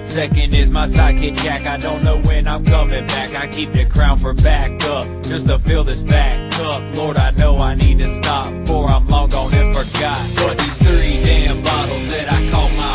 Second is my sidekick Jack, I don't know when I'm coming back. I keep the crown for backup, just to fill this back up. Lord, I know I need to stop, for I'm long gone and forgot. But these 3 damn bottles that I call my